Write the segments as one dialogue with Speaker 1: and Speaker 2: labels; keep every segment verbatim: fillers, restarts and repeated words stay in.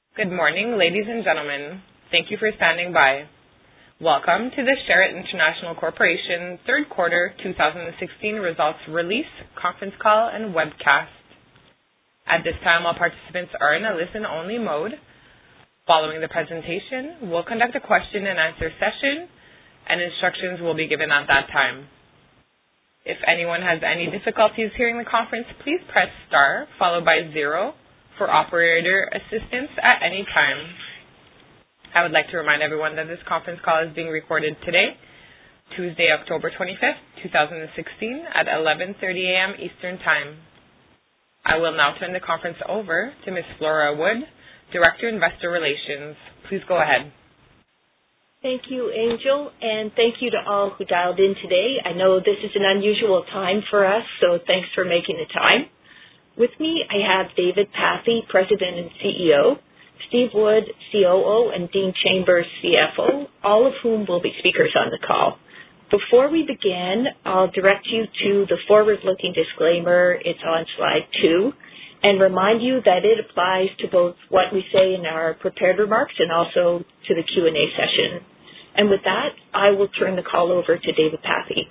Speaker 1: Good morning, ladies and gentlemen. Thank you for standing by. Welcome to the Sherritt International Corporation third quarter two thousand sixteen results release, conference call, and webcast. At this time, all participants are in a listen-only mode. Following the presentation, we'll conduct a question and answer session, and instructions will be given at that time. If anyone has any difficulties hearing the conference, please press star followed by zero for operator assistance at any time. I would like to remind everyone that this conference call is being recorded today, Tuesday, October twenty-fifth, two thousand sixteen, at eleven thirty a.m. Eastern Time. I will now turn the conference over to Miz Flora Wood, Director, Investor Relations. Please go ahead.
Speaker 2: Thank you, Angel, and thank you to all who dialed in today. I know this is an unusual time for us, so thanks for making the time. With me, I have David Pathy, President and C E O, Steve Wood, C O O, and Dean Chambers, C F O, all of whom will be speakers on the call. Before we begin, I'll direct you to the forward-looking disclaimer. It's on slide two, and remind you that it applies to both what we say in our prepared remarks and also to the Q and A session. And with that, I will turn the call over to David Pathy.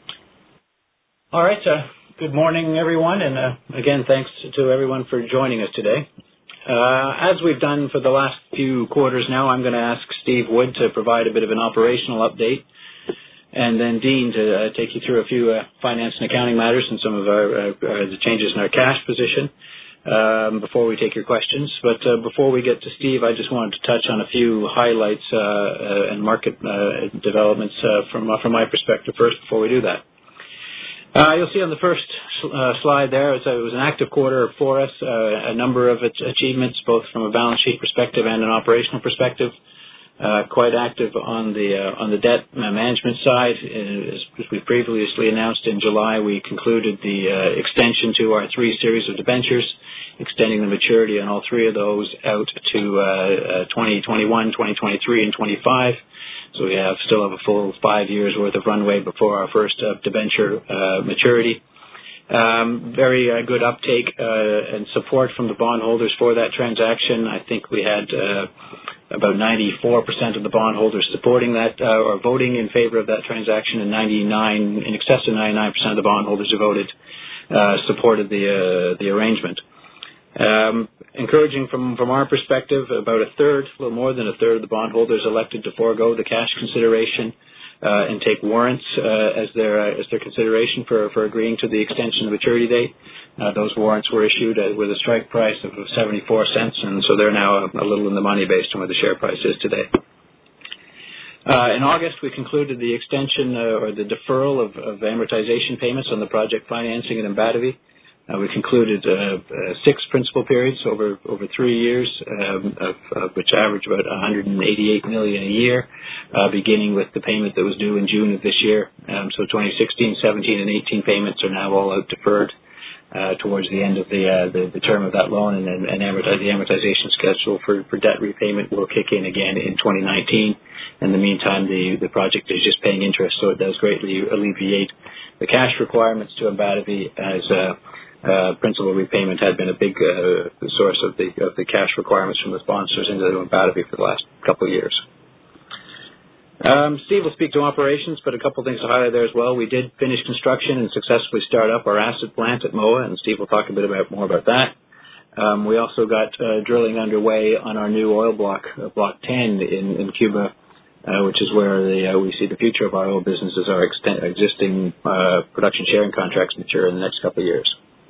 Speaker 3: All right. Uh, good morning, everyone, and uh, again, thanks to everyone for joining us today. Uh, as we've done for the last few quarters now, I'm going to ask Steve Wood to provide a bit of an operational update, and then Dean to uh, take you through a few uh, finance and accounting matters and some of our, uh, uh, the changes in our cash position um, before we take your questions. But uh, before we get to Steve, I just wanted to touch on a few highlights uh, uh, and market uh, developments uh, from, uh, from my perspective first before we do that. Uh, you'll see on the first uh, slide there, it was an active quarter for us, uh, a number of its achievements, both from a balance sheet perspective and an operational perspective. Uh, quite active on the uh, on the debt management side. As we previously announced in July, we concluded the uh, extension to our three series of debentures, extending the maturity on all three of those out to uh, uh, twenty twenty-one, twenty twenty-three, and twenty-five. So we have still have a full five years worth of runway before our first uh, debenture uh, maturity. Um, very uh, good uptake uh, and support from the bondholders for that transaction. I think we had uh, about ninety-four percent of the bondholders supporting that uh, or voting in favor of that transaction, and ninety-nine, in excess of ninety-nine percent of the bondholders who voted uh, supported the uh, the arrangement. Um, encouraging from, from our perspective, about a third, a little more than a third of the bondholders elected to forego the cash consideration uh, and take warrants uh, as their uh, as their consideration for, for agreeing to the extension of maturity date. Uh, those warrants were issued uh, with a strike price of seventy-four cents, and so they're now a, a little in the money based on where the share price is today. Uh, in August, we concluded the extension uh, or the deferral of, of amortization payments on the project financing in Mbatavi. Uh, we concluded uh, uh, six principal periods over over three years, um, of, of which average about one hundred eighty-eight million dollars a year, uh, beginning with the payment that was due in June of this year. Um, so twenty sixteen, seventeen, and eighteen payments are now all out deferred uh, towards the end of the, uh, the the term of that loan, and, and, and amortize, the amortization schedule for, for debt repayment will kick in again in twenty nineteen. In the meantime, the, the project is just paying interest, so it does greatly alleviate the cash requirements to Mbatavi, as uh, Uh, principal repayment had been a big uh, source of the of the cash requirements from the sponsors into Mbatavi for the last couple of years. Um, Steve will speak to operations, but a couple of things to highlight there as well. We did finish construction and successfully start up our acid plant at M O A, and Steve will talk a bit about more about that. Um, we also got uh, drilling underway on our new oil block, uh, Block ten in, in Cuba, uh, which is where the, uh, we see the future of our oil business as our extent, existing uh, production sharing contracts mature in the next couple of years.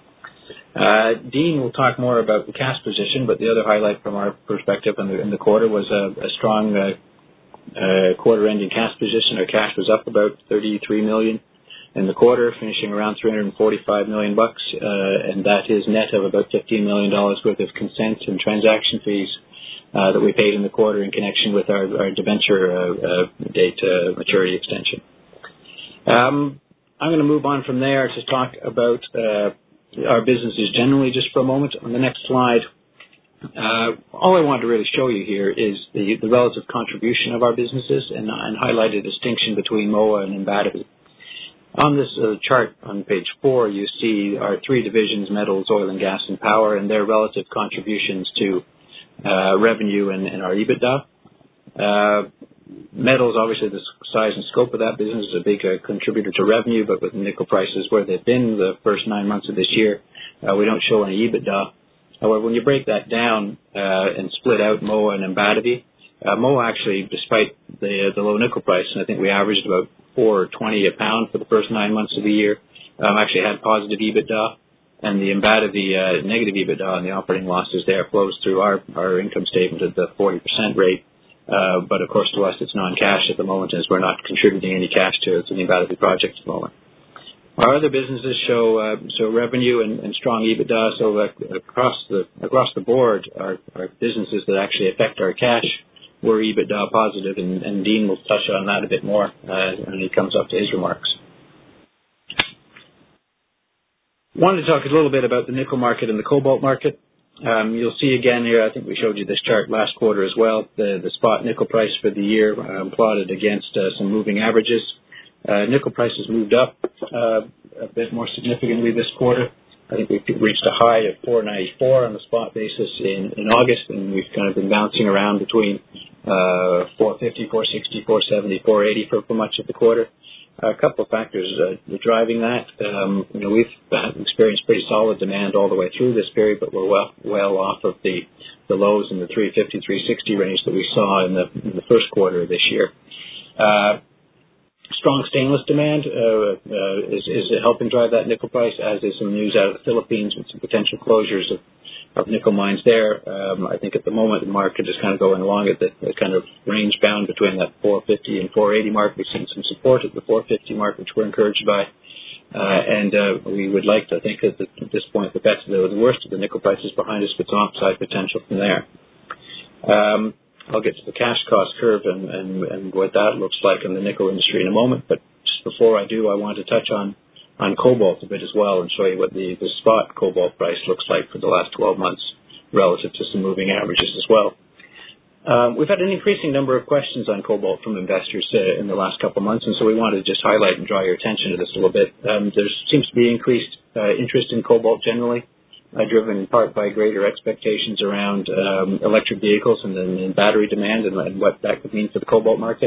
Speaker 3: Uh, Dean will talk more about the cash position, but the other highlight from our perspective in the, in the quarter was a, a strong uh, uh, quarter-ending cash position. Our cash was up about thirty-three million dollars in the quarter, finishing around three hundred forty-five million bucks, uh, and that is net of about fifteen million dollars worth of consent and transaction fees uh, that we paid in the quarter in connection with our, our debenture uh, uh, date uh, maturity extension. Um, I'm going to move on from there to talk about Uh, our businesses generally just for a moment. On the next slide, uh, all I want to really show you here is the, the relative contribution of our businesses and, and highlight a distinction between M O A and Mbatavi. On this uh, chart on page four, you see our three divisions, metals, oil and gas, and power, and their relative contributions to uh, revenue and, and our EBITDA. Uh, metals, obviously, the size and scope of that business is a big uh, contributor to revenue, but with nickel prices where they've been the first nine months of this year, uh, we don't show any EBITDA. However, when you break that down uh, and split out M O A and Embatavi, uh, M O A actually, despite the uh, the low nickel price, and I think we averaged about four twenty a pound for the first nine months of the year, um, actually had positive EBITDA, and the Embatavi uh, negative EBITDA and the operating losses there flows through our, our income statement at the forty percent rate. Uh, but of course, to us, it's non-cash at the moment, as we're not contributing any cash to, to the Embatavi project at the moment. Our other businesses show uh, so revenue and, and strong EBITDA. So uh, across the across the board, our, our businesses that actually affect our cash were EBITDA positive, and, and Dean will touch on that a bit more uh, when he comes up to his remarks. Wanted to talk a little bit about the nickel market and the cobalt market. Um, you'll see again here, I think we showed you this chart last quarter as well, the, the spot nickel price for the year um, plotted against uh, some moving averages. Uh, nickel prices moved up uh, a bit more significantly this quarter. I think we've reached a high of four ninety-four on the spot basis in, in August, and we've kind of been bouncing around between uh, four fifty, four sixty, four seventy, four eighty for, for much of the quarter. Uh, a couple of factors uh, driving that. Um, you know, we've experienced pretty solid demand all the way through this period, but we're well well off of the, the lows in the three fifty, three sixty range that we saw in the, in the first quarter of this year. Uh, Strong stainless demand uh, uh, is, is helping drive that nickel price, as is some news out of the Philippines with some potential closures of, of nickel mines there. Um, I think at the moment the market is kind of going along at the, the kind of range bound between that four fifty and four eighty mark. We've seen some support at the four fifty mark, which we're encouraged by. Uh, and uh, we would like to think that at this point the best, the, the worst of the nickel price is behind us, with some upside potential from there. Um, I'll get to the cash cost curve and, and, and what that looks like in the nickel industry in a moment. But just before I do, I want to touch on, on cobalt a bit as well and show you what the, the spot cobalt price looks like for the last twelve months relative to some moving averages as well. Um, we've had an increasing number of questions on cobalt from investors uh, in the last couple of months, and so we wanted to just highlight and draw your attention to this a little bit. Um, there seems to be increased uh, interest in cobalt generally. Uh, driven in part by greater expectations around um, electric vehicles and, and battery demand and, and what that could mean for the cobalt market.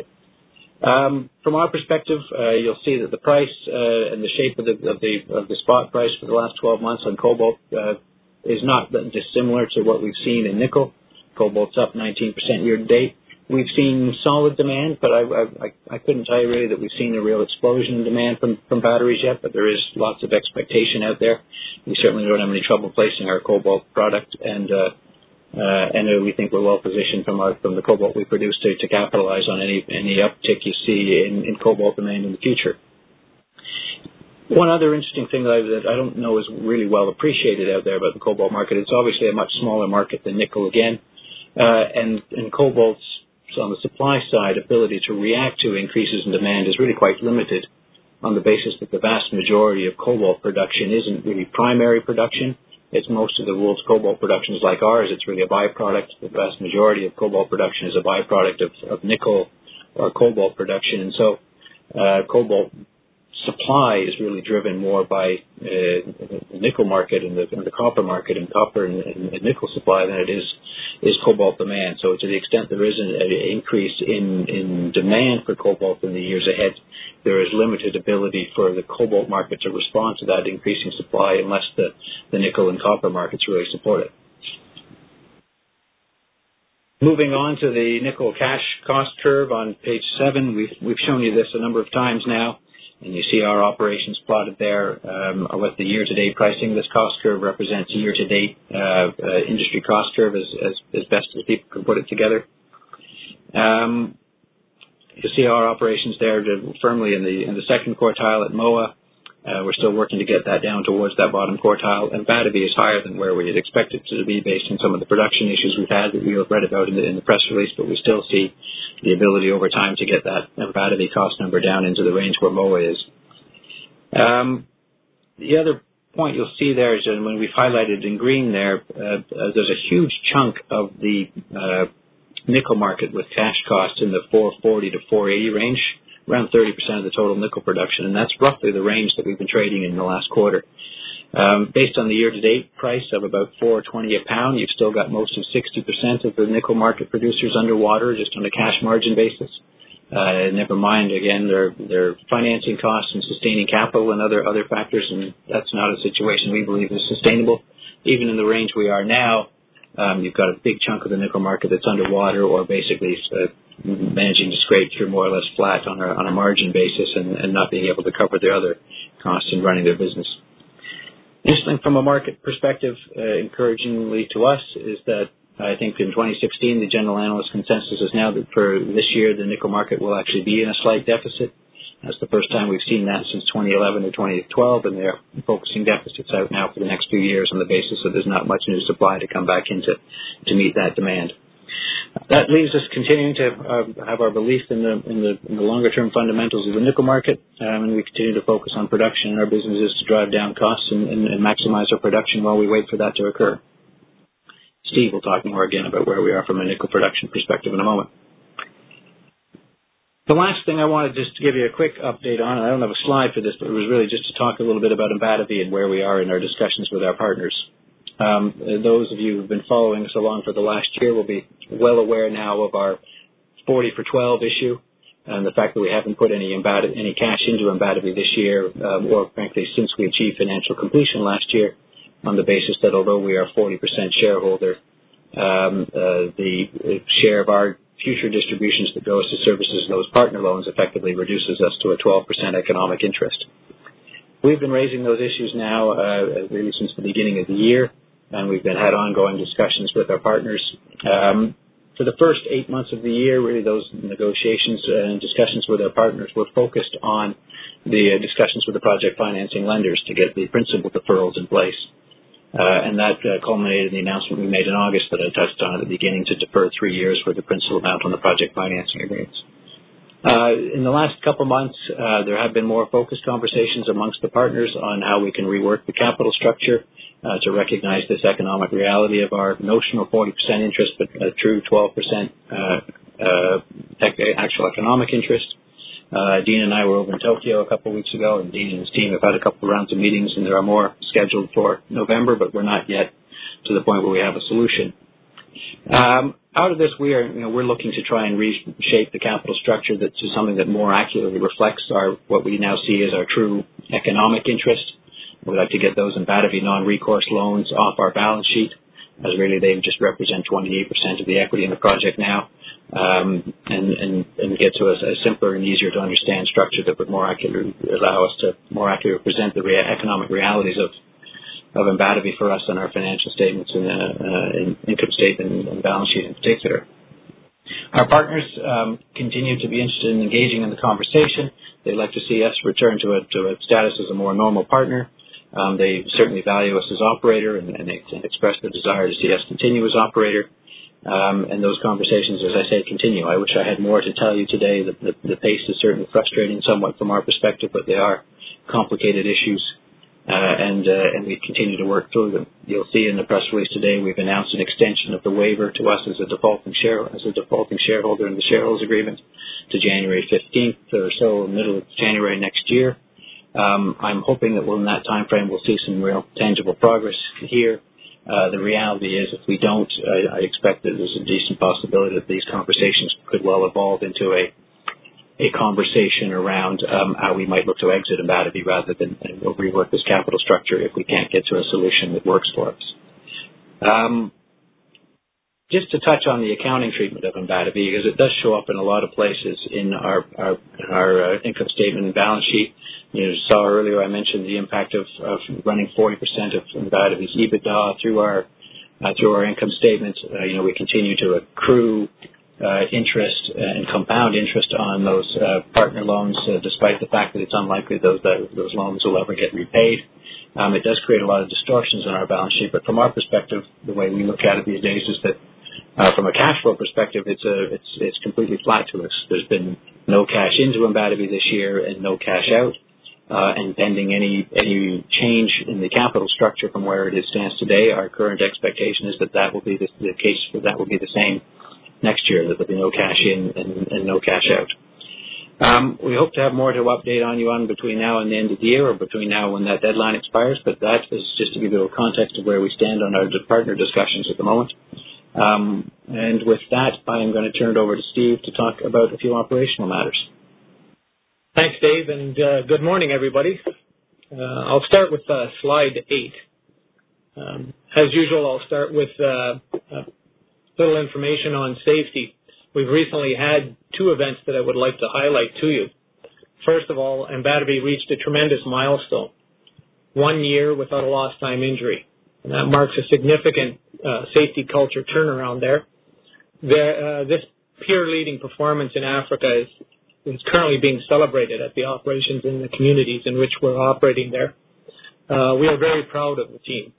Speaker 3: Um, from our perspective, uh, you'll see that the price uh, and the shape of the, of the of the spot price for the last twelve months on cobalt uh, is not dissimilar to what we've seen in nickel. Cobalt's up nineteen percent year to date. We've seen solid demand, but I, I, I couldn't tell you really that we've seen a real explosion in demand from, from batteries yet, but there is lots of expectation out there. We certainly don't have any trouble placing our cobalt product, and uh, uh, and we think we're well positioned from our from the cobalt we produce to, to capitalize on any any uptick you see in, in cobalt demand in the future. One other interesting thing that I, that I don't know is really well appreciated out there about the cobalt market, it's obviously a much smaller market than nickel again, uh, and, and cobalt's, so on the supply side, ability to react to increases in demand is really quite limited, on the basis that the vast majority of cobalt production isn't really primary production. It's most of the world's cobalt production is like ours. It's really a byproduct. The vast majority of cobalt production is a byproduct of, of nickel or cobalt production. And so uh, cobalt supply is really driven more by uh, the nickel market and the, and the copper market and copper and, and nickel supply than it is is cobalt demand. So to the extent there is an, an increase in, in demand for cobalt in the years ahead, there is limited ability for the cobalt market to respond to that increasing supply unless the, the nickel and copper markets really support it. Moving on to the nickel cash cost curve on page seven, we've, we've shown you this a number of times now. And you see our operations plotted there um, with the year-to-date pricing. This cost curve represents year-to-date uh, uh, industry cost curve as, as, as best as people can put it together. Um, you see our operations there firmly in the in the second quartile at M O A. Uh, we're still working to get that down towards that bottom quartile. And Embatavi is higher than where we had expected it to be based on some of the production issues we've had that we have read about in the, in the press release, but we still see the ability over time to get that Embatavi cost number down into the range where M O A is. Um, the other point you'll see there is that when we've highlighted in green there, uh, uh, there's a huge chunk of the uh, nickel market with cash costs in the four forty to four eighty range, around thirty percent of the total nickel production, and that's roughly the range that we've been trading in the last quarter. Um, based on the year-to-date price of about four twenty a pound, you've still got most of sixty percent of the nickel market producers underwater just on a cash margin basis. Uh, never mind, again, their their financing costs and sustaining capital and other other factors, and that's not a situation we believe is sustainable. Even in the range we are now, um, you've got a big chunk of the nickel market that's underwater or basically uh, managing to scrape through more or less flat on a, on a margin basis and, and not being able to cover their other costs in running their business. Interesting from a market perspective, uh, encouragingly to us, is that I think in twenty sixteen, the general analyst consensus is now that for this year, the nickel market will actually be in a slight deficit. That's the first time we've seen that since twenty eleven or twenty twelve, and they're focusing deficits out now for the next few years on the basis that there's not much new supply to come back into to meet that demand. That leaves us continuing to uh, have our belief in the in the, in the longer-term fundamentals of the nickel market, um, and we continue to focus on production in our businesses to drive down costs and, and, and maximize our production while we wait for that to occur. Steve will talk more again about where we are from a nickel production perspective in a moment. The last thing I wanted just to give you a quick update on, and I don't have a slide for this, but it was really just to talk a little bit about Embatavi and where we are in our discussions with our partners. Um, those of you who have been following us along for the last year will be well aware now of our forty for twelve issue and the fact that we haven't put any Embatavi, any cash into Embatavi this year, um, or frankly since we achieved financial completion last year, on the basis that although we are forty percent shareholder, um, uh, the share of our future distributions that goes to services those partner loans effectively reduces us to a twelve percent economic interest. We've been raising those issues now uh, really since the beginning of the year, and we've been had ongoing discussions with our partners. Um, for the first eight months of the year, really those negotiations and discussions with our partners were focused on the uh, discussions with the project financing lenders to get the principal deferrals in place. Uh, and that uh, culminated in the announcement we made in August that I touched on at the beginning to defer three years for the principal amount on the project financing agreements. Uh, in the last couple months, uh, there have been more focused conversations amongst the partners on how we can rework the capital structure uh, to recognize this economic reality of our notional forty percent interest, but a true twelve percent uh, uh, actual economic interest. Uh, Dean and I were over in Tokyo a couple of weeks ago, and Dean and his team have had a couple of rounds of meetings, and there are more scheduled for November, but we're not yet to the point where we have a solution. Um, out of this, we are, you know, we're looking to try and reshape the capital structure that, to something that more accurately reflects our what we now see as our true economic interest. We'd like to get those Embatavi non-recourse loans off our balance sheet, as really they just represent twenty-eight percent of the equity in the project now. Um, and, and, and get to a, a simpler and easier to understand structure that would more accurately allow us to more accurately present the rea- economic realities of, of Embatavi for us on our financial statements and uh, uh, income statement and balance sheet in particular. Our partners um, continue to be interested in engaging in the conversation. They'd like to see us return to a, to a status as a more normal partner. Um, they certainly value us as operator, and, and they express the desire to see us continue as operator. Um, and those conversations, as I say, continue. I wish I had more to tell you today. The, the, the pace is certainly frustrating somewhat from our perspective, but they are complicated issues, uh, and uh, and we continue to work through them. You'll see in the press release today we've announced an extension of the waiver to us as a defaulting share as a defaulting shareholder in the shareholders agreement to January fifteenth or so, middle of January next year. Um, I'm hoping that we'll, in that time frame we'll see some real tangible progress here. Uh, the reality is, if we don't, uh, I expect that there's a decent possibility that these conversations could well evolve into a a conversation around um, how we might look to exit Embatavi rather than and we'll rework this capital structure if we can't get to a solution that works for us. Um, just to touch on the accounting treatment of Embatavi, because it does show up in a lot of places in our our, our uh, income statement and balance sheet. You saw earlier I mentioned the impact of, of running forty percent of Embatavi's EBITDA through our uh, through our income statement. Uh, you know, we continue to accrue uh, interest and compound interest on those uh, partner loans, uh, despite the fact that it's unlikely those that, those loans will ever get repaid. Um, it does create a lot of distortions on our balance sheet, but from our perspective, the way we look at it these days is that uh, from a cash flow perspective, it's a it's it's completely flat to us. There's been no cash into Embatavi this year and no cash out. Uh, and pending any any change in the capital structure from where it is stands today, our current expectation is that that will be the, the case. For that will be the same next year. That there'll be no cash in and, and no cash out. Um, we hope to have more to update on you on between now and the end of the year, or between now when that deadline expires, but that is just to give you a context of where we stand on our partner discussions at the moment. Um, and with that, I am going to turn it over to Steve to talk about a few operational matters.
Speaker 4: Thanks, Dave, and uh, good morning, everybody. Uh, I'll start with uh, slide eight. Um, as usual, I'll start with uh, a little information on safety. We've recently had two events that I would like to highlight to you. First of all, Ambatabe reached a tremendous milestone, one year without a lost time injury. And that marks a significant uh, safety culture turnaround there. there uh, this peer-leading performance in Africa is, is currently being celebrated at the operations in the communities in which we're operating there. Uh, we are very proud of the team.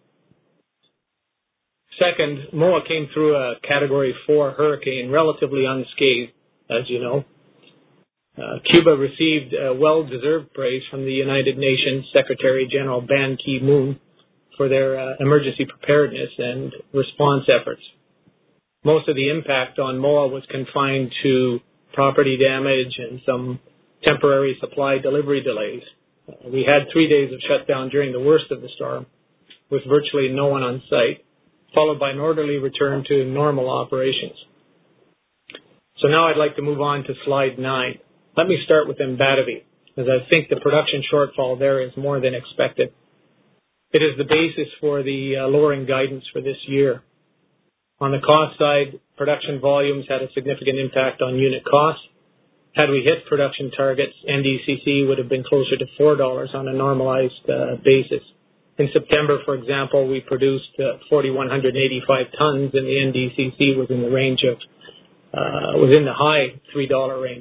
Speaker 4: Second, M O A came through a Category four hurricane relatively unscathed, as you know. Uh, Cuba received uh, well-deserved praise from the United Nations Secretary General Ban Ki-moon for their uh, emergency preparedness and response efforts. Most of the impact on M O A was confined to property damage and some temporary supply delivery delays. Uh, we had three days of shutdown during the worst of the storm, with virtually no one on site, followed by an orderly return to normal operations. So now I'd like to move on to slide nine. Let me start with Ambatabe, as I think the production shortfall there is more than expected. It is the basis for the uh, lowering guidance for this year. On the cost side, production volumes had a significant impact on unit costs. Had we hit production targets, N D C C would have been closer to four dollars on a normalized uh, basis. In September, for example, we produced uh, four thousand one hundred eighty-five tons, and the N D C C was in the range of, uh, was in the high three dollar range.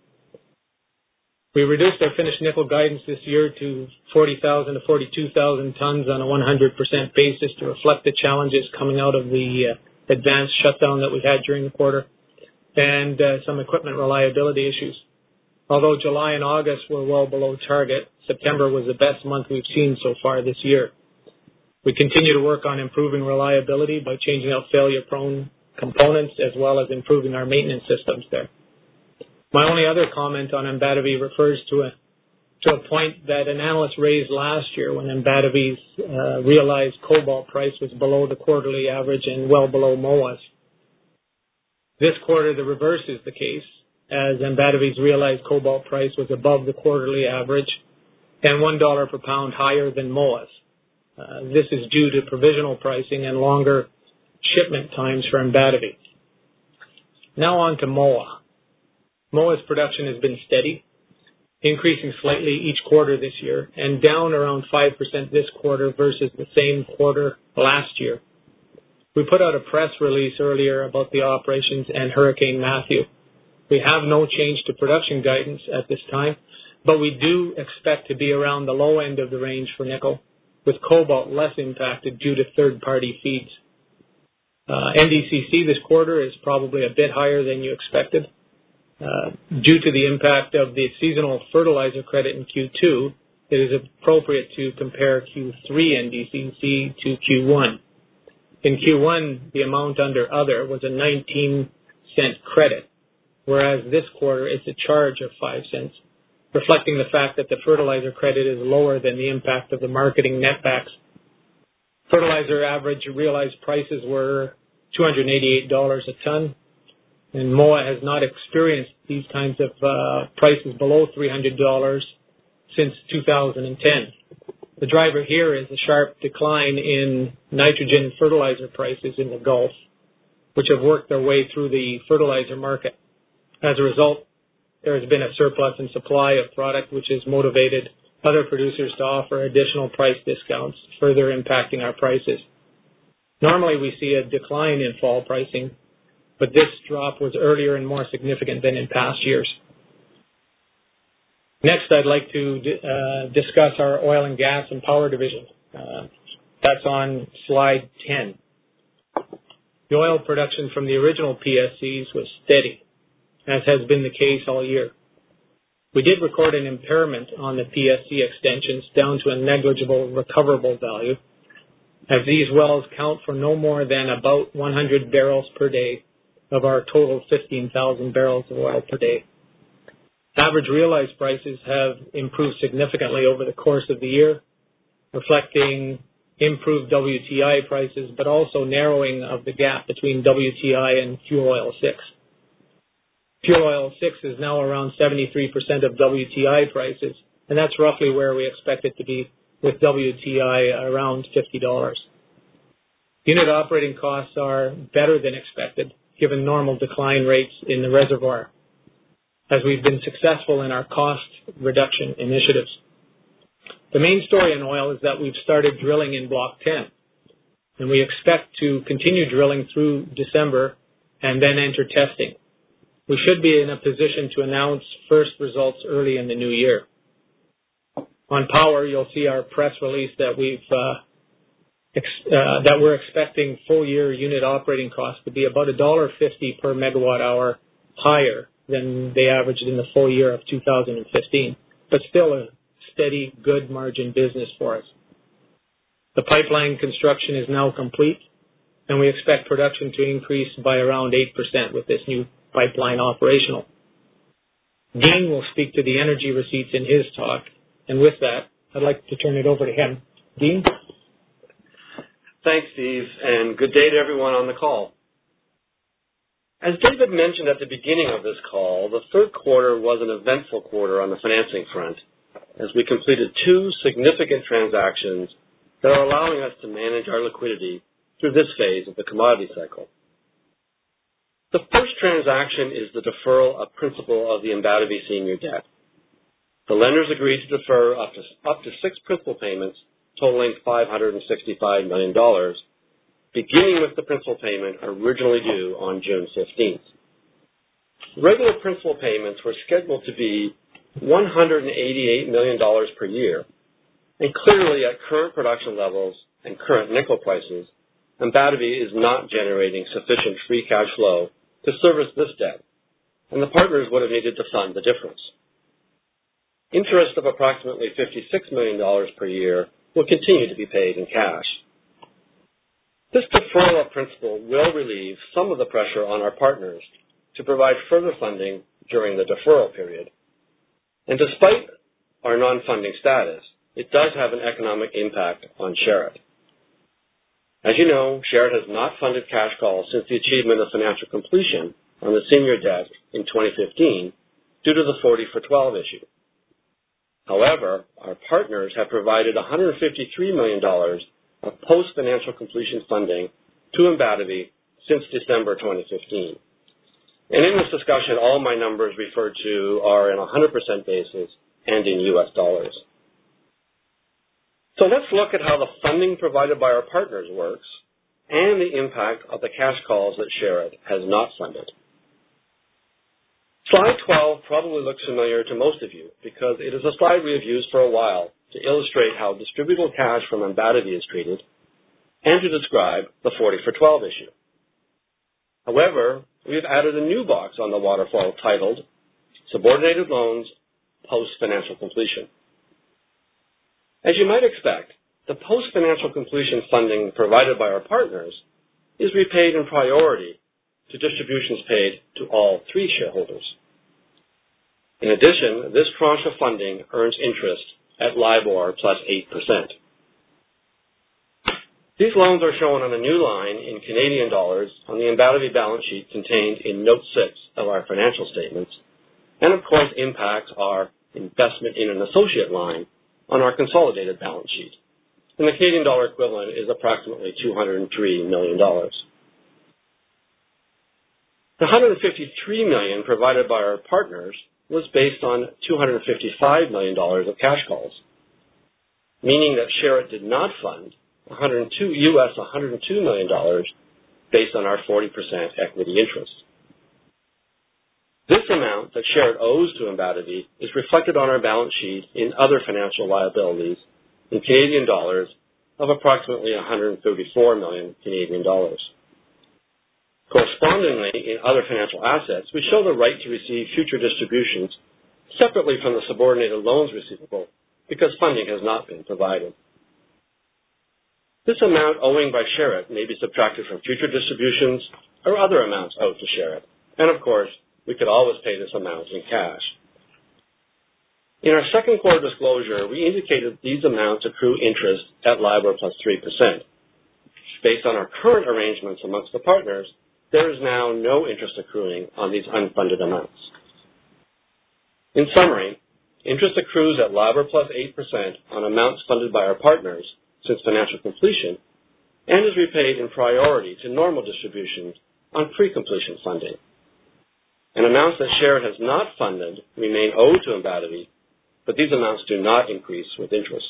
Speaker 4: We reduced our finished nickel guidance this year to forty thousand to forty-two thousand tons on a one hundred percent basis to reflect the challenges coming out of the uh, advanced shutdown that we had during the quarter, and uh, some equipment reliability issues. Although July and August were well below target, September was the best month we've seen so far this year. We continue to work on improving reliability by changing out failure-prone components as well as improving our maintenance systems there. My only other comment on Ambatabe refers to a, to a point that an analyst raised last year when Ambatabe's uh, realized cobalt price was below the quarterly average and well below M O A's. This quarter, the reverse is the case, as Ambatabe's realized cobalt price was above the quarterly average and one dollar per pound higher than M O A's. Uh, this is due to provisional pricing and longer shipment times for Ambatabe. Now on to M O A. M O A's production has been steady, increasing slightly each quarter this year and down around five percent this quarter versus the same quarter last year. We put out a press release earlier about the operations and Hurricane Matthew. We have no change to production guidance at this time, but we do expect to be around the low end of the range for nickel, with cobalt less impacted due to third-party feeds. Uh, N D C C this quarter is probably a bit higher than you expected. Uh, due to the impact of the seasonal fertilizer credit in Q two, it is appropriate to compare Q three N D C C to Q one. In Q one, the amount under other was a nineteen cent credit, whereas this quarter it's a charge of five cents, reflecting the fact that the fertilizer credit is lower than the impact of the marketing netbacks. Fertilizer average realized prices were two hundred eighty-eight dollars a ton, and M O A has not experienced these kinds of uh, prices below three hundred dollars since two thousand ten. The driver here is a sharp decline in nitrogen fertilizer prices in the Gulf, which have worked their way through the fertilizer market. As a result, there has been a surplus in supply of product, which has motivated other producers to offer additional price discounts, further impacting our prices. Normally, we see a decline in fall pricing, but this drop was earlier and more significant than in past years. Next, I'd like to uh, discuss our oil and gas and power division. Uh, that's on slide ten. The oil production from the original P S Cs was steady, as has been the case all year. We did record an impairment on the P S C extensions down to a negligible recoverable value, as these wells count for no more than about one hundred barrels per day of our total fifteen thousand barrels of oil per day. Average realized prices have improved significantly over the course of the year, reflecting improved W T I prices, but also narrowing of the gap between W T I and fuel oil six. Fuel oil six is now around seventy-three percent of W T I prices, and that's roughly where we expect it to be, with W T I around fifty dollars. Unit operating costs are better than expected, given normal decline rates in the reservoir, as we've been successful in our cost reduction initiatives. The main story in oil is that we've started drilling in Block ten, and we expect to continue drilling through December and then enter testing. We should be in a position to announce first results early in the new year. On power, you'll see our press release that we've uh, ex- uh, that we're expecting full-year unit operating costs to be about one dollar fifty per megawatt hour higher than they averaged in the full year of two thousand fifteen, but still a steady, good margin business for us. The pipeline construction is now complete, and we expect production to increase by around eight percent with this new pipeline operational. Dean will speak to the energy receipts in his talk, and with that, I'd like to turn it over to him. Dean?
Speaker 5: Thanks, Steve, and good day to everyone on the call. As David mentioned at the beginning of this call, the third quarter was an eventful quarter on the financing front, as we completed two significant transactions that are allowing us to manage our liquidity through this phase of the commodity cycle. The first transaction is the deferral of principal of the Embatovi senior debt. The lenders agreed to defer up to, up to six principal payments totaling five hundred sixty-five million dollars, beginning with the principal payment originally due on June fifteenth. Regular principal payments were scheduled to be one hundred eighty-eight million dollars per year, and clearly at current production levels and current nickel prices, Embatovi is not generating sufficient free cash flow to service this debt, and the partners would have needed to fund the difference. Interest of approximately fifty-six million dollars per year will continue to be paid in cash. This deferral of principal will relieve some of the pressure on our partners to provide further funding during the deferral period. And despite our non-funding status, it does have an economic impact on Sherritt. As you know, Sherritt has not funded cash calls since the achievement of financial completion on the senior debt in twenty fifteen due to the forty for twelve issue. However, our partners have provided one hundred fifty-three million dollars of post-financial completion funding to Embatovi since December twenty fifteen. And in this discussion, all my numbers referred to are in a one hundred percent basis and in U S dollars. So let's look at how the funding provided by our partners works and the impact of the cash calls that Sherritt has not funded. Slide twelve probably looks familiar to most of you because it is a slide we have used for a while to illustrate how distributable cash from Embatovi is treated and to describe the forty for twelve issue. However, we have added a new box on the waterfall titled Subordinated Loans Post-Financial Completion. As you might expect, the post-financial completion funding provided by our partners is repaid in priority to distributions paid to all three shareholders. In addition, this tranche of funding earns interest at LIBOR plus eight percent. These loans are shown on a new line in Canadian dollars on the Embatovi balance sheet contained in Note six of our financial statements, and of course impacts our investment in an associate line on our consolidated balance sheet. And the Canadian dollar equivalent is approximately two hundred three million dollars. The one hundred fifty-three million dollars provided by our partners was based on two hundred fifty-five million dollars of cash calls, meaning that Sherritt did not fund one hundred two U S one hundred two million dollars based on our forty percent equity interest. This amount that Sherritt owes to Embatovi is reflected on our balance sheet in other financial liabilities in Canadian dollars of approximately one hundred thirty-four million Canadian dollars. Correspondingly, in other financial assets, we show the right to receive future distributions separately from the subordinated loans receivable because funding has not been provided. This amount owing by Sherritt may be subtracted from future distributions or other amounts owed to Sherritt. And of course, we could always pay this amount in cash. In our second quarter disclosure, we indicated these amounts accrue interest at LIBOR plus three percent. Based on our current arrangements amongst the partners, there is now no interest accruing on these unfunded amounts. In summary, interest accrues at LIBOR plus eight percent on amounts funded by our partners since financial completion and is repaid in priority to normal distributions on pre-completion funding. And amounts that Sherritt has not funded remain owed to Embattledy, but these amounts do not increase with interest.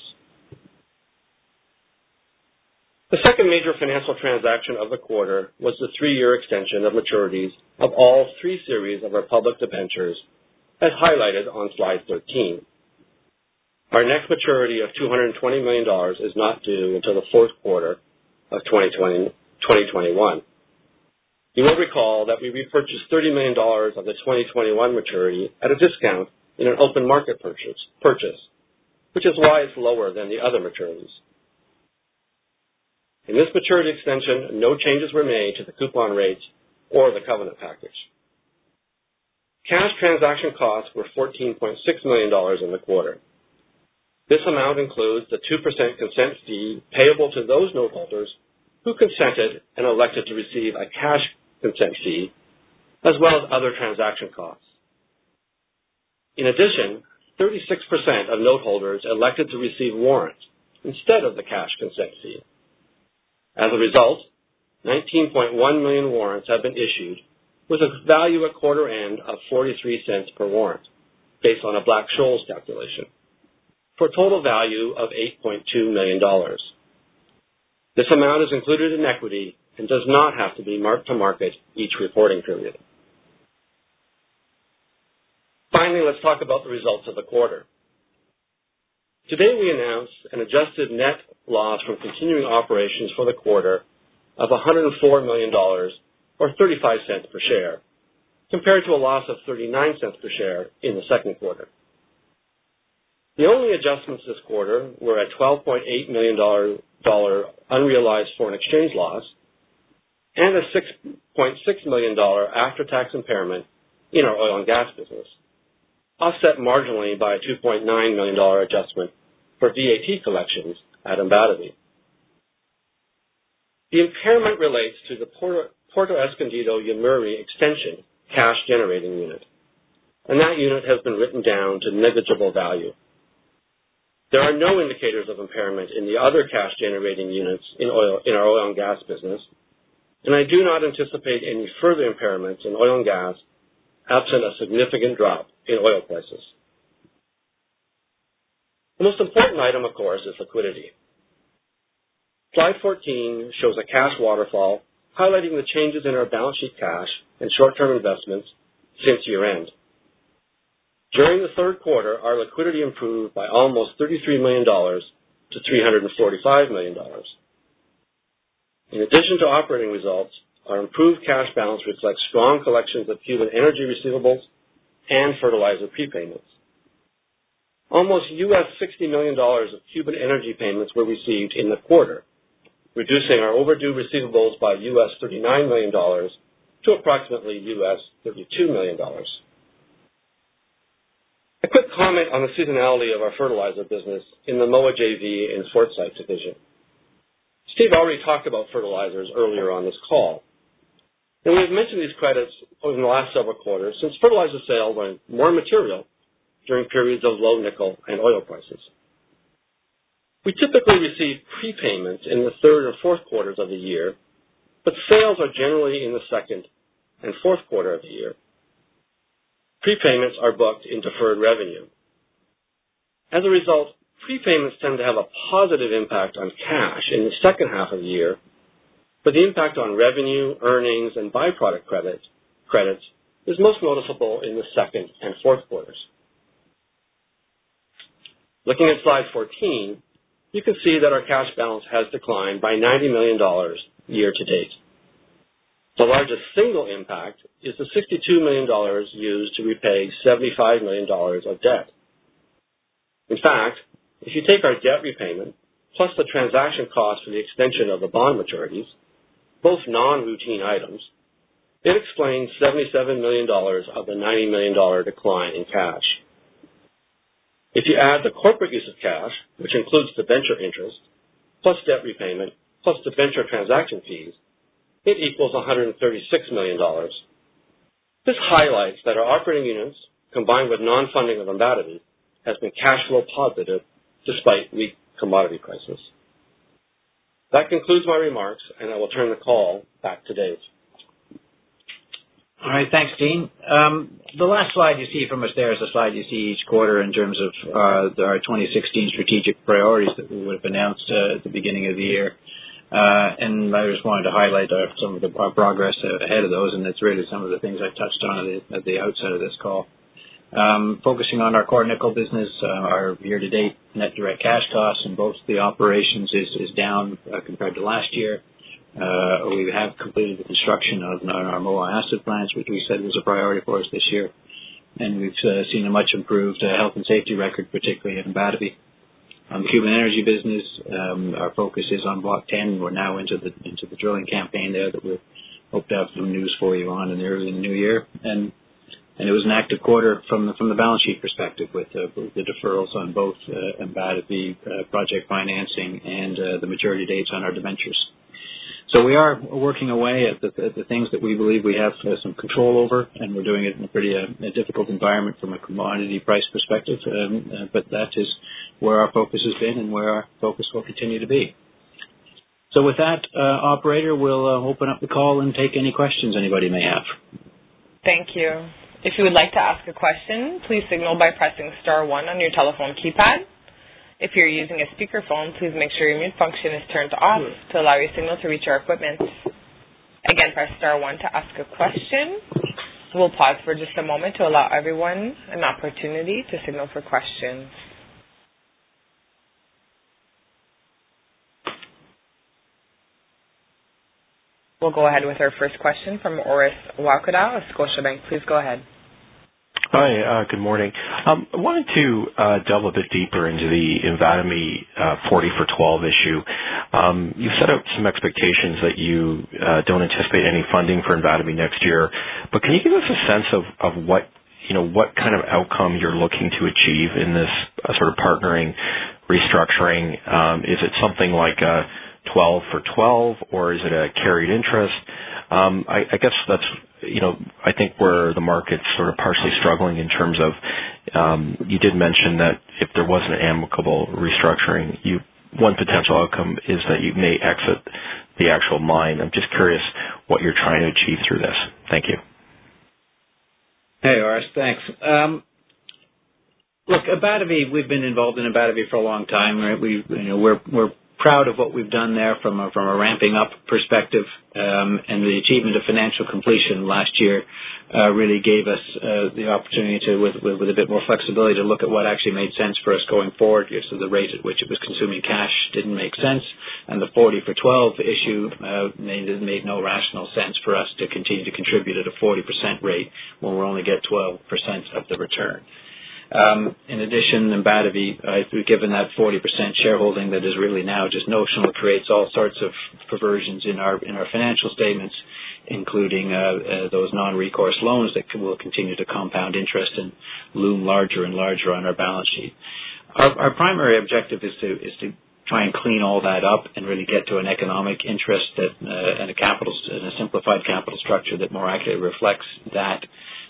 Speaker 5: The second major financial transaction of the quarter was the three-year extension of maturities of all three series of our public debentures, as highlighted on slide thirteen. Our next maturity of two hundred twenty million dollars is not due until the fourth quarter of twenty twenty-one. You will recall that we repurchased thirty million dollars of the twenty twenty-one maturity at a discount in an open market purchase, purchase, which is why it's lower than the other maturities. In this maturity extension, no changes were made to the coupon rates or the covenant package. Cash transaction costs were fourteen point six million dollars in the quarter. This amount includes the two percent consent fee payable to those noteholders who consented and elected to receive a cash consent fee, as well as other transaction costs. In addition, thirty-six percent of noteholders elected to receive warrants instead of the cash consent fee. As a result, nineteen point one million warrants have been issued with a value at quarter end of forty-three cents per warrant, based on a Black-Scholes calculation, for a total value of eight point two million dollars. This amount is included in equity and does not have to be marked to market each reporting period. Finally, let's talk about the results of the quarter. Today we announced an adjusted net loss from continuing operations for the quarter of one hundred four million dollars, or thirty-five cents per share, compared to a loss of thirty-nine cents per share in the second quarter. The only adjustments this quarter were a twelve point eight million dollars unrealized foreign exchange loss and a six point six million dollars after-tax impairment in our oil and gas business, offset marginally by a two point nine million dollars adjustment for V A T collections at Embattledy. The impairment relates to the Puerto, Puerto Escondido Yamuri extension cash-generating unit, and that unit has been written down to negligible value. There are no indicators of impairment in the other cash-generating units in, oil, in our oil and gas business, and I do not anticipate any further impairments in oil and gas absent a significant drop in oil prices. The most important item, of course, is liquidity. Slide fourteen shows a cash waterfall highlighting the changes in our balance sheet cash and short-term investments since year-end. During the third quarter, our liquidity improved by almost thirty-three million dollars to three hundred forty-five million dollars. In addition to operating results, our improved cash balance reflects strong collections of Cuban energy receivables and fertilizer prepayments. Almost U S sixty million dollars of Cuban energy payments were received in the quarter, reducing our overdue receivables by U S thirty-nine million dollars to approximately U S thirty-two million dollars. A quick comment on the seasonality of our fertilizer business in the M O A J V and Foresight division. Steve already talked about fertilizers earlier on this call. And we've mentioned these credits over the last several quarters since fertilizer sales are more material during periods of low nickel and oil prices. We typically receive prepayments in the third and fourth quarters of the year, but sales are generally in the second and fourth quarter of the year. Prepayments are booked in deferred revenue. As a result, prepayments tend to have a positive impact on cash in the second half of the year, but the impact on revenue, earnings, and byproduct credits, credits is most noticeable in the second and fourth quarters. Looking at slide fourteen, you can see that our cash balance has declined by ninety million dollars year to date. The largest single impact is the sixty-two million dollars used to repay seventy-five million dollars of debt. In fact, if you take our debt repayment plus the transaction cost for the extension of the bond maturities, both non-routine items, it explains seventy-seven million dollars of the ninety million dollars decline in cash. If you add the corporate use of cash, which includes debenture interest, plus debt repayment, plus debenture transaction fees, it equals one hundred thirty-six million dollars. This highlights that our operating units, combined with non-funding of Embatory, has been cash flow positive despite weak commodity prices. That concludes my remarks, and I will turn the call back to Dave.
Speaker 3: All right, thanks, Dean. Um, the last slide you see from us there is a slide you see each quarter in terms of uh, our twenty sixteen strategic priorities that we would have announced uh, at the beginning of the year. Uh, and I just wanted to highlight our, some of the, our progress ahead of those, and it's really some of the things I touched on at the, at the outset of this call. Um, focusing on our core nickel business, uh, our year-to-date net direct cash costs in both the operations is, is down uh, compared to last year. Uh, we have completed the construction of our Moa acid plants, which we said was a priority for us this year. And we've uh, seen a much improved uh, health and safety record, particularly in Embatory. On the Cuban energy business, um, our focus is on Block ten. We're now into the into the drilling campaign there that we hope to have some news for you on in the early in the new year. And and it was an active quarter from the, from the balance sheet perspective with, uh, with the deferrals on both uh, Embatory uh, project financing and uh, the maturity dates on our debentures. So we are working away at the, at the things that we believe we have uh, some control over, and we're doing it in a pretty uh, a difficult environment from a commodity price perspective, um, uh, but that is where our focus has been and where our focus will continue to be. So with that, uh, operator, we'll uh, open up the call and take any questions anybody may have.
Speaker 1: Thank you. If you would like to ask a question, please signal by pressing star one on your telephone keypad. If you're using a speakerphone, please make sure your mute function is turned off to allow your signal to reach our equipment. Again, press star one to ask a question. We'll pause for just a moment to allow everyone an opportunity to signal for questions. We'll go ahead with our first question from Orest Wowkodaw of Scotiabank. Please go ahead.
Speaker 6: Hi, uh, good morning. Um, I wanted to uh, delve a bit deeper into the Embatory uh, forty for twelve issue. Um, you've set out some expectations that you uh, don't anticipate any funding for Embatory next year, but can you give us a sense of, of what you know what kind of outcome you're looking to achieve in this uh, sort of partnering restructuring? Um, is it something like a twelve for twelve, or is it a carried interest? Um, I, I guess that's, you know, I think where the market's sort of partially struggling in terms of, um, you did mention that if there was an amicable restructuring, you, one potential outcome is that you may exit the actual mine. I'm just curious what you're trying to achieve through this. Thank you.
Speaker 3: Hey, Orest, thanks. Um, look, Embatory, we've been involved in Embatory for a long time. Right? We, you know, we're we're proud of what we've done there from a, from a ramping up perspective, um, and the achievement of financial completion last year uh, really gave us uh, the opportunity to, with, with, with a bit more flexibility, to look at what actually made sense for us going forward. So the rate at which it was consuming cash didn't make sense, and the forty for twelve issue uh, made, made no rational sense for us to continue to contribute at a forty percent rate when we only get twelve percent of the return. Um, in addition, Embatory, uh, we've given that forty percent shareholding that is really now just notional, creates all sorts of perversions in our in our financial statements, including uh, uh, those non-recourse loans that will continue to compound interest and loom larger and larger on our balance sheet. Our, our primary objective is to is to try and clean all that up and really get to an economic interest that uh, and a capital and a simplified capital structure that more accurately reflects that.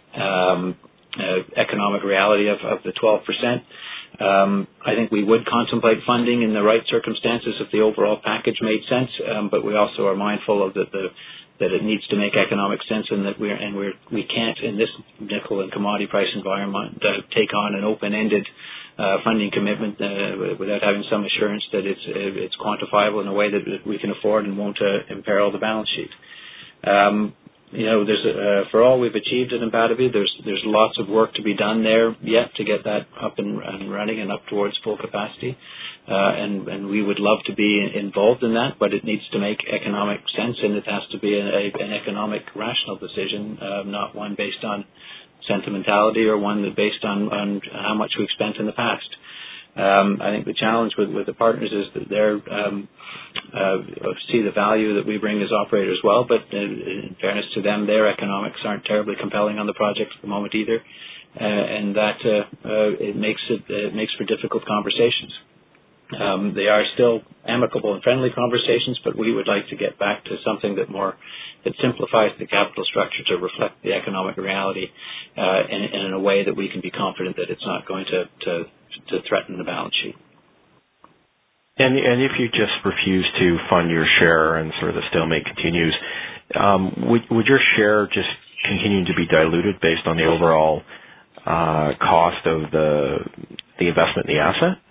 Speaker 3: Um, Uh, economic reality of, of the twelve percent. Um, I think we would contemplate funding in the right circumstances if the overall package made sense, um, but we also are mindful of the, the that it needs to make economic sense, and that we're and we're we can't in this nickel and commodity price environment uh, take on an open-ended uh, funding commitment uh, without having some assurance that it's it's quantifiable in a way that we can afford and won't uh, imperil the balance sheet. Um, You know, there's uh, for all we've achieved at Embatory, there's there's lots of work to be done there yet to get that up and, and running and up towards full capacity, uh, and and we would love to be involved in that, but it needs to make economic sense, and it has to be a, a, an economic, rational decision, uh, not one based on sentimentality or one that based on, on how much we've spent in the past. Um, I think the challenge with, with the partners is that they're um, uh, see the value that we bring as operators well, but in fairness to them, their economics aren't terribly compelling on the project at the moment either. uh, and that uh, uh, it makes it, it makes for difficult conversations. Um, they are still amicable and friendly conversations, but we would like to get back to something that more that simplifies the capital structure to reflect the economic reality uh, in, in a way that we can be confident that it's not going to, to, to threaten the balance sheet.
Speaker 6: And, and if you just refuse to fund your share and sort of the stalemate continues, um, would, would your share just continue to be diluted based on the overall uh, cost of the the investment in the asset?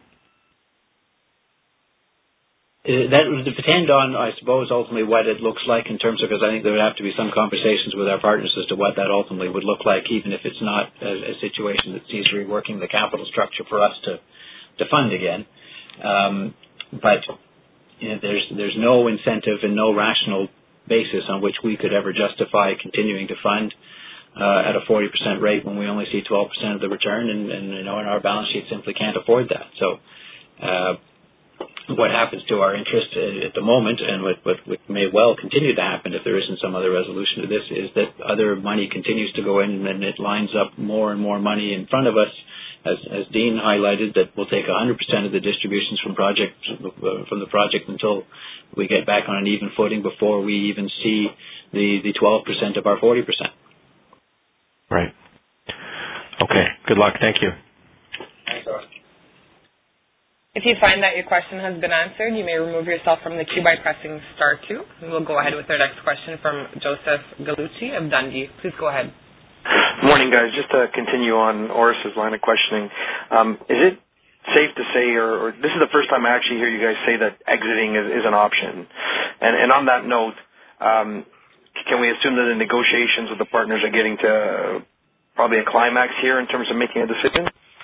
Speaker 3: That would depend on, I suppose, ultimately what it looks like in terms of, because I think there would have to be some conversations with our partners as to what that ultimately would look like, even if it's not a, a situation that sees reworking the capital structure for us to, to fund again. Um, but you know, there's there's no incentive and no rational basis on which we could ever justify continuing to fund uh, at a forty percent rate when we only see twelve percent of the return, and, and you know, and our balance sheet simply can't afford that. So. Uh, What happens to our interest at the moment, and what, what, what may well continue to happen if there isn't some other resolution to this, is that other money continues to go in, and it lines up more and more money in front of us. As, as Dean highlighted, that we'll take one hundred percent of the distributions from project from the project until we get back on an even footing before we even see the, the twelve percent of our forty percent.
Speaker 6: Right. Okay. Good luck. Thank you.
Speaker 3: Thanks, Arthur.
Speaker 1: If you find that your question has been answered, you may remove yourself from the queue by pressing star two. And we'll go ahead with our next question from Joseph Gallucci of Dundee. Please go ahead.
Speaker 7: Morning, guys. Just to continue on Orris's line of questioning, um, is it safe to say, or, or this is the first time I actually hear you guys say that exiting is, is an option? And, and on that note, um, can we assume that the negotiations with the partners are getting to probably a climax here in terms of making a decision?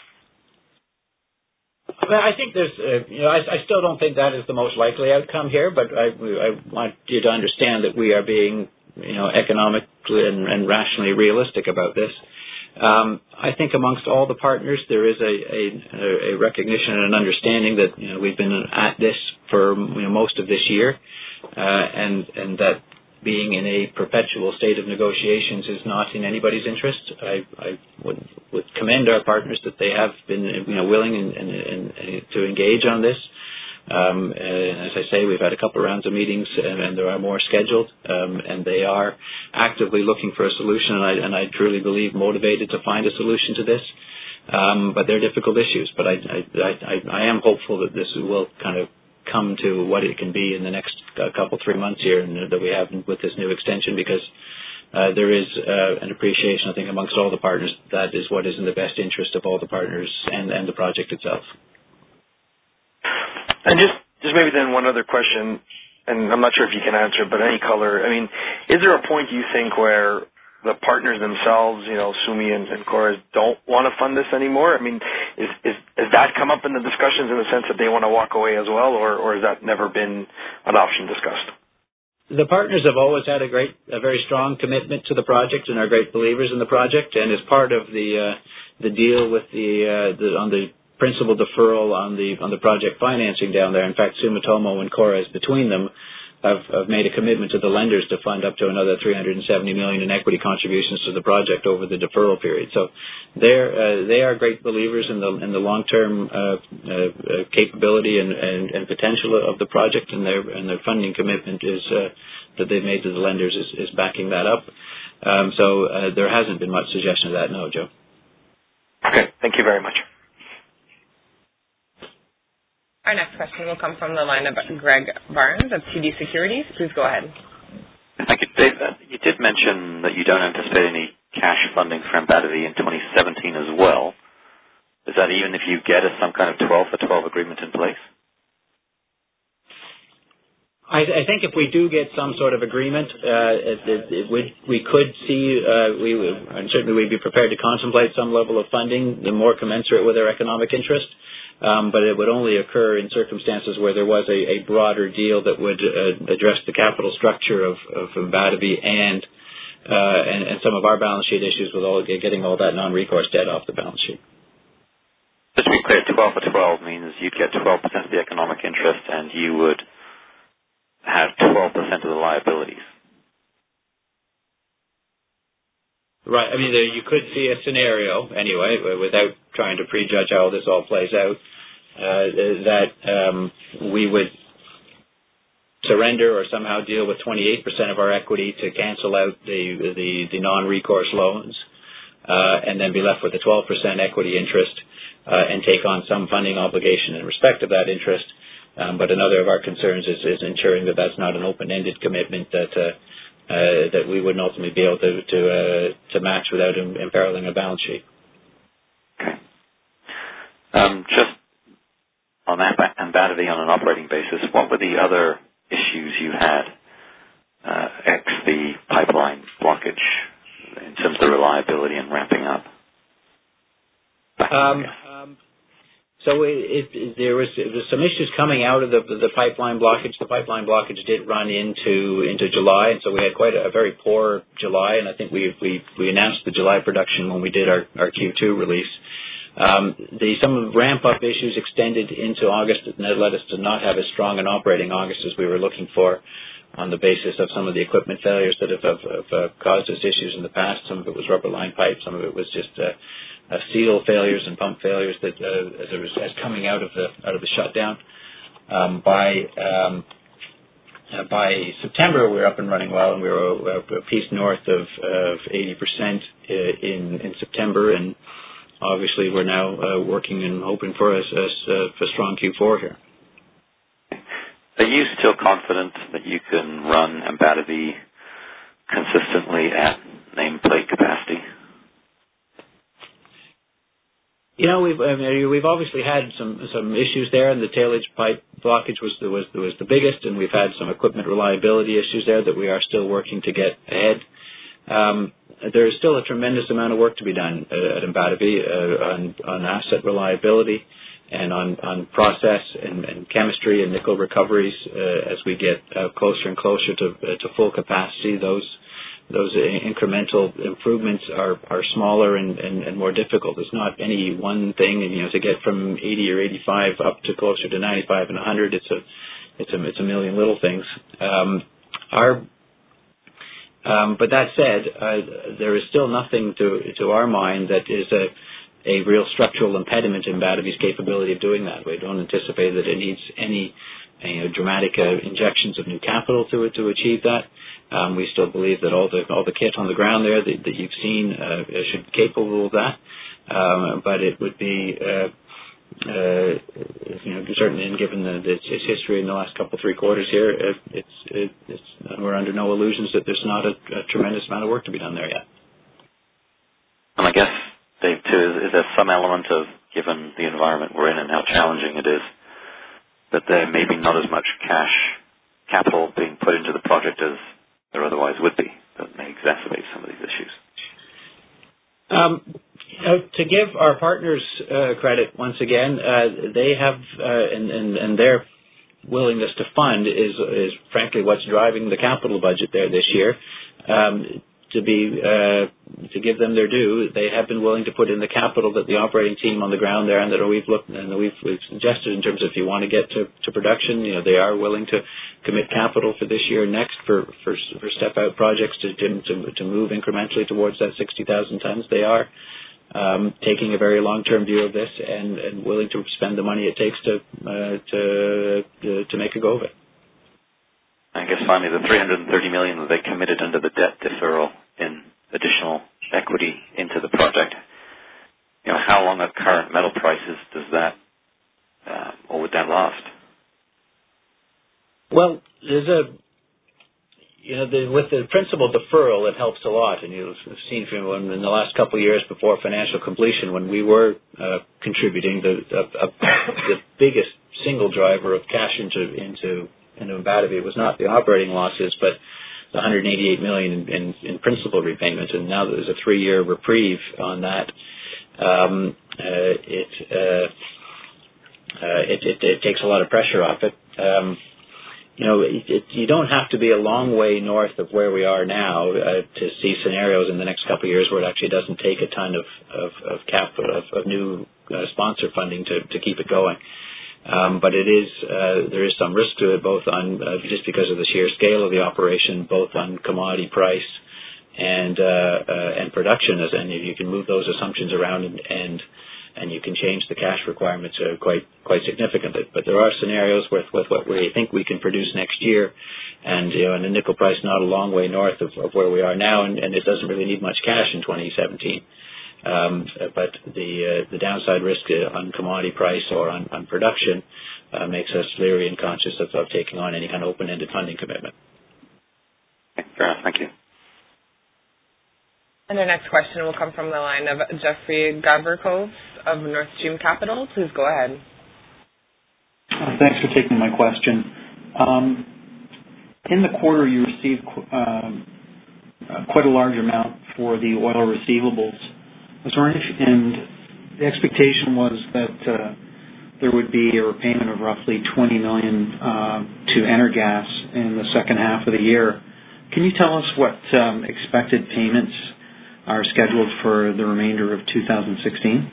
Speaker 3: Well, I think there's, uh, you know, I, I still don't think that is the most likely outcome here, but I, I want you to understand that we are being, you know, economically and, and rationally realistic about this. Um, I think amongst all the partners there is a, a, a recognition and an understanding that, you know, we've been at this for, you know, most of this year, uh, and and that being in a perpetual state of negotiations is not in anybody's interest. I, I would, would commend our partners that they have been, you know, willing and, and, and, and to engage on this. Um, and as I say, we've had a couple of rounds of meetings, and, and there are more scheduled, um, and they are actively looking for a solution, and I, and I truly believe motivated to find a solution to this. Um, but they're difficult issues. But I, I, I, I am hopeful that this will kind of come to what it can be in the next uh, couple, three months here, and that we have with this new extension, because uh, there is uh, an appreciation, I think, amongst all the partners that is what is in the best interest of all the partners and, and the project itself.
Speaker 7: And just, just maybe then one other question, and I'm not sure if you can answer, but any color. I mean, is there a point you think where the partners themselves, you know, Sumi and, and Corus, don't want to fund this anymore? I mean, is, is, has that come up in the discussions in the sense that they want to walk away as well, or, or has that never been an option discussed?
Speaker 3: The partners have always had a great, a very strong commitment to the project and are great believers in the project, and as part of the uh, the deal with the, uh, the on the principal deferral on the on the project financing down there. In fact, Sumitomo and Corus between them Have, have made a commitment to the lenders to fund up to another three hundred seventy million dollars in equity contributions to the project over the deferral period. So they're, uh, they are great believers in the in the long-term uh, uh, capability and, and, and potential of the project, and their and their funding commitment is uh, that they've made to the lenders is, is backing that up. Um, so uh, there hasn't been much suggestion of that, no, Joe.
Speaker 7: Okay, thank you very much.
Speaker 1: Our next question will come from the line of Greg Barnes of T D Securities. Please go ahead.
Speaker 8: Thank you, Dave. Uh, you did mention that you don't anticipate any cash funding for Embatovi in twenty seventeen as well. Is that even if you get a, some kind of twelve for twelve agreement in place?
Speaker 3: I, I think if we do get some sort of agreement, uh, it, it, it would, we could see, uh, we would, and certainly we'd be prepared to contemplate some level of funding, the more commensurate with our economic interest. Um, but it would only occur in circumstances where there was a, a broader deal that would uh, address the capital structure of, of Embatovi and, uh, and and some of our balance sheet issues with all getting all that non-recourse debt off the balance sheet.
Speaker 8: Just to be clear, twelve for twelve means you'd get twelve percent of the economic interest and you would have twelve percent of the liabilities.
Speaker 3: Right. I mean, there, you could see a scenario, anyway, without trying to prejudge how this all plays out, uh, that um, we would surrender or somehow deal with twenty-eight percent of our equity to cancel out the the, the non-recourse loans, uh, and then be left with a twelve percent equity interest uh, and take on some funding obligation in respect of that interest. Um, but another of our concerns is, is ensuring that that's not an open-ended commitment that uh, uh, that we wouldn't ultimately be able to to, uh, to match without im- imperiling a balance sheet.
Speaker 8: Okay. Um, just on that Ambadati on an operating basis, what were the other issues you had, uh, ex the pipeline blockage, in terms of reliability and ramping up?
Speaker 3: Um, um, so it, it, there was, there was some issues coming out of the, the pipeline blockage. The pipeline blockage did run into into July, and so we had quite a, a very poor July. And I think we we we announced the July production when we did our, our Q two release. Um, the, some of the ramp-up issues extended into August and that led us to not have as strong an operating August as we were looking for on the basis of some of the equipment failures that have, have, have uh, caused us issues in the past. Some of it was rubber line pipe. Some of it was just uh, uh, seal failures and pump failures that uh, as, a, as coming out of the out of the shutdown. Um, by um, uh, by September, we were up and running well, and we were a, a piece north of, of eighty percent in, in September, and obviously, we're now uh, working and hoping for a, a, a strong Q four here.
Speaker 8: Are you still confident that you can run Ambadati consistently at nameplate capacity?
Speaker 3: You know, we've I mean, we've obviously had some some issues there, and the tailage pipe blockage was the, was the, was the biggest, and we've had some equipment reliability issues there that we are still working to get ahead. Um, there is still a tremendous amount of work to be done uh, at Ambadati uh, on, on asset reliability and on, on process and, and chemistry and nickel recoveries uh, as we get uh, closer and closer to uh, to full capacity. Those those incremental improvements are, are smaller and, and, and more difficult. It's not any one thing, and you know, to get from eighty or eighty-five up to closer to ninety-five and one hundred, it's a it's a it's a million little things. Um, our Um, but that said, uh, there is still nothing to to our mind that is a a real structural impediment in Ambadati's capability of doing that. We don't anticipate that it needs any you know, dramatic uh, injections of new capital to to achieve that. Um, we still believe that all the all the kit on the ground there that, that you've seen uh, should be capable of that. Um, but it would be uh, Uh, you know, certainly, and given the, its, its history in the last couple, three quarters here, it, it's, it, it's we're under no illusions that there's not a, a tremendous amount of work to be done there yet.
Speaker 8: And I guess, Dave, too, is, is there some element of, given the environment we're in and how challenging it is, that there may be not as much cash capital being put into the project as there otherwise would be, that may exacerbate some of these issues?
Speaker 3: Um, You know, to give our partners uh, credit once again, uh, they have uh, and, and, and their willingness to fund is is frankly what's driving the capital budget there this year. Um, to be uh, to give them their due, they have been willing to put in the capital that the operating team on the ground there and that we've looked and that we've, we've suggested in terms of if you want to get to, to production, you know, they are willing to commit capital for this year and next for for, for step out projects to to to move incrementally towards that sixty thousand tons. They are. Um, taking a very long-term view of this and, and willing to spend the money it takes to uh, to uh, to make a go of it.
Speaker 8: I guess finally, the three hundred thirty million dollars that they committed under the debt deferral in additional equity into the project. You know, how long at current metal prices does that, uh, or would that last?
Speaker 3: Well, there's a. You know, the, with the principal deferral, it helps a lot. And you've seen from when, in the last couple of years before financial completion, when we were uh, contributing, the, the, uh, the biggest single driver of cash into into into Ambadati was not the operating losses, but the one hundred eighty-eight million dollars in, in, in principal repayments. And now that there's a three-year reprieve on that, um, uh, it, uh, uh, it, it it takes a lot of pressure off it. Um, You know, it, it, you don't have to be a long way north of where we are now uh, to see scenarios in the next couple of years where it actually doesn't take a ton of of, of capital of, of new uh, sponsor funding to, to keep it going. Um, but it is uh, there is some risk to it, both on uh, just because of the sheer scale of the operation, both on commodity price and uh, uh, and production, and you can move those assumptions around and and, and you can change the cash requirements uh, quite quite significantly. But there are scenarios with with what we think we can produce next year, and you know, and the nickel price not a long way north of, of where we are now, and, and it doesn't really need much cash in twenty seventeen. Um, but the uh, the downside risk on commodity price or on, on production uh, makes us leery and conscious of, of taking on any kind of open-ended funding commitment.
Speaker 8: Okay, fair enough. Thank you.
Speaker 1: And our next question will come from the line of Jeffrey Gavrikov of North Stream Capital. Please go ahead.
Speaker 9: Uh, thanks for taking my question. Um, in the quarter, you received uh, uh, quite a large amount for the oil receivables. I was wondering if, and the expectation was that uh, there would be a repayment of roughly twenty million dollars uh, to Energas in the second half of the year. Can you tell us what um, expected payments are scheduled for the remainder of two thousand sixteen?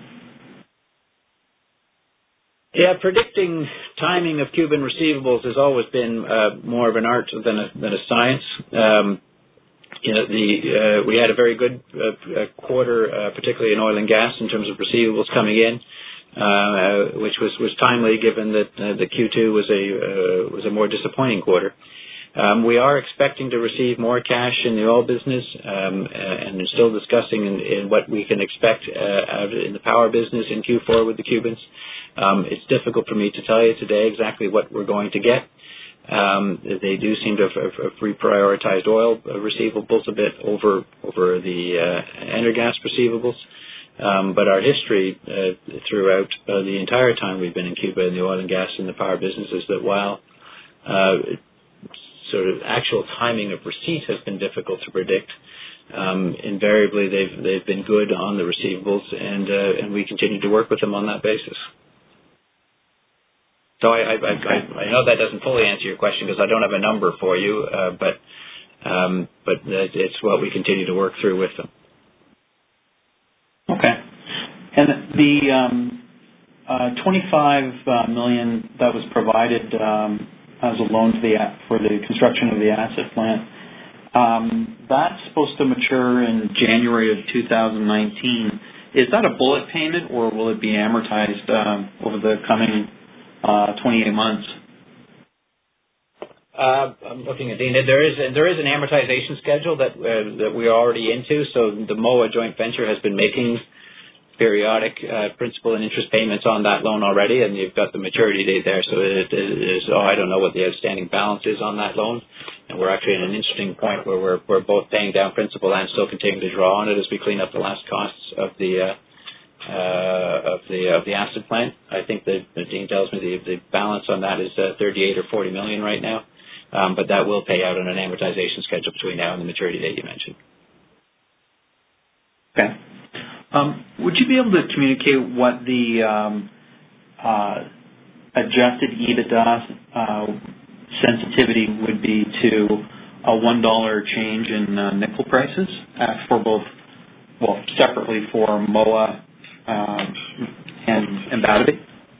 Speaker 3: Yeah, predicting timing of Cuban receivables has always been uh, more of an art than a, than a science. Um, you know, the uh, we had a very good uh, quarter, uh, particularly in oil and gas, in terms of receivables coming in, uh, which was, was timely given that uh, the Q two was a uh, was a more disappointing quarter. Um, we are expecting to receive more cash in the oil business, um, and are still discussing in, in what we can expect uh, out in the power business in Q four with the Cubans. Um, it's difficult for me to tell you today exactly what we're going to get. Um, they do seem to have, have, have reprioritized oil receivables a bit over over the uh, Energas receivables. Um, but our history uh, throughout uh, the entire time we've been in Cuba in the oil and gas and the power business is that while uh, sort of actual timing of receipt has been difficult to predict, um, invariably they've they've been good on the receivables, and uh, and we continue to work with them on that basis. So I, I, I, I know that doesn't fully answer your question because I don't have a number for you, uh, but um, but it's what we continue to work through with them.
Speaker 9: Okay. And the um, uh, twenty-five million that was provided um, as a loan to the for the construction of the acid plant, um, that's supposed to mature in January of two thousand nineteen. Is that a bullet payment, or will it be amortized um, over the coming Uh, twenty-eight months?
Speaker 3: Uh, I'm looking at Dean. There is a, there is an amortization schedule that uh, that we are already into. So the M O A joint venture has been making periodic uh, principal and interest payments on that loan already, and you've got the maturity date there. So it is. Oh, I don't know what the outstanding balance is on that loan, and we're actually in an interesting point where we're we're both paying down principal and still continuing to draw on it as we clean up the last costs of the. Uh, Uh, of the of the acid plant. I think that the Dean tells me the, the balance on that is uh, thirty-eight or forty million right now, um, but that will pay out on an amortization schedule between now and the maturity date you mentioned.
Speaker 9: Okay. Um, would you be able to communicate what the um, uh, adjusted EBITDA uh, sensitivity would be to a one dollar change in uh, nickel prices uh, for both, well, separately for M O A Um, and, and Battery?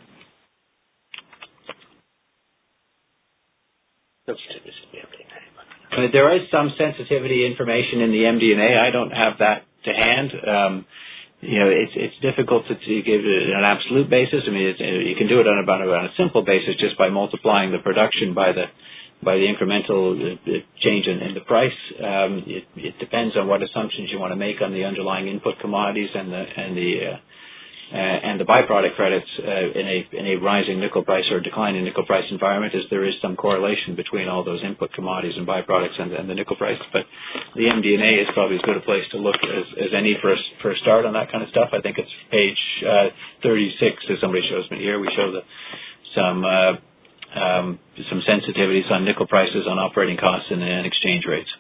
Speaker 3: There is some sensitivity information in the M D and A. I don't have that to hand. Um, you know, it's it's difficult to, to give it on an absolute basis. I mean, it's, you can do it on a, on a simple basis just by multiplying the production by the by the incremental change in, in the price. Um, it, it depends on what assumptions you want to make on the underlying input commodities and the and the uh, uh, and the byproduct credits uh, in a in a rising nickel price or declining nickel price environment. Is there is some correlation between all those input commodities and byproducts and, and the nickel price. But the M D and A is probably as good a place to look as, as any for a, for a start on that kind of stuff. I think it's page uh, thirty-six, as somebody shows me here. We show the some. Uh, Um, some sensitivities on nickel prices, on operating costs, and, and exchange rates.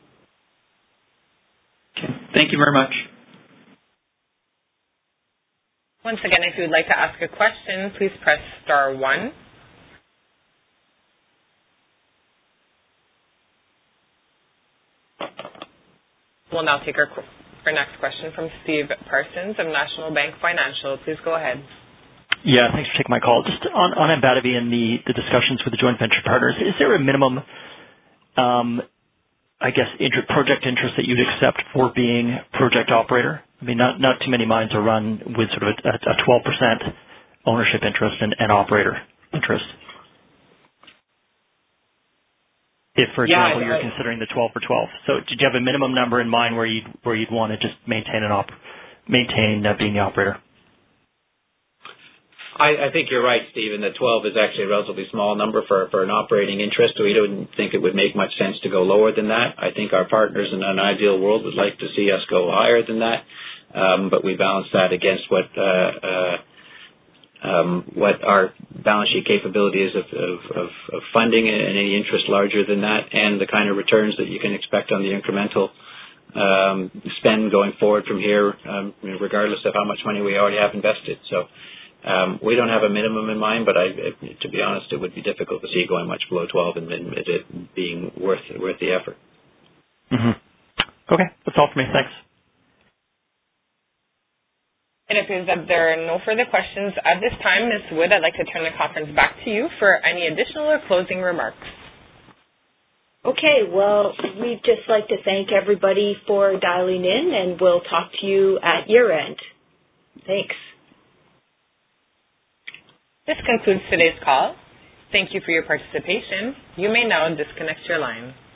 Speaker 9: Okay. Thank you very much.
Speaker 1: Once again, if you would like to ask a question, please press star one. We'll now take our, our next question from Steve Parsons of National Bank Financial. Please go ahead.
Speaker 10: Yeah, thanks for taking my call. Just on, on Embataby and the, the discussions with the joint venture partners, is there a minimum um, I guess, inter- project interest that you'd accept for being project operator? I mean, not not too many mines are run with sort of a, a twelve percent ownership interest and, and operator interest. If, for
Speaker 3: Yeah,
Speaker 10: example,
Speaker 3: I,
Speaker 10: you're
Speaker 3: I,
Speaker 10: considering the twelve for twelve. So, did you have a minimum number in mind where you'd where you'd want to just maintain an op, maintain uh, being the operator?
Speaker 3: I, I think you're right, Stephen, that twelve is actually a relatively small number for, for an operating interest. We don't think it would make much sense to go lower than that. I think our partners in an ideal world would like to see us go higher than that, um, but we balance that against what uh, uh, um, what our balance sheet capability is of, of, of, of funding and any interest larger than that, and the kind of returns that you can expect on the incremental um, spend going forward from here, um, regardless of how much money we already have invested. So. Um, we don't have a minimum in mind, but I, to be honest, it would be difficult to see going much below twelve and, and it being worth worth the effort.
Speaker 10: Mm-hmm. Okay, that's all for me. Thanks.
Speaker 1: It appears that there are no further questions at this time. Miz Wood, I'd like to turn the conference back to you for any additional or closing remarks.
Speaker 2: Okay, well, we'd just like to thank everybody for dialing in, and we'll talk to you at year end. Thanks.
Speaker 1: This concludes today's call. Thank you for your participation. You may now disconnect your line.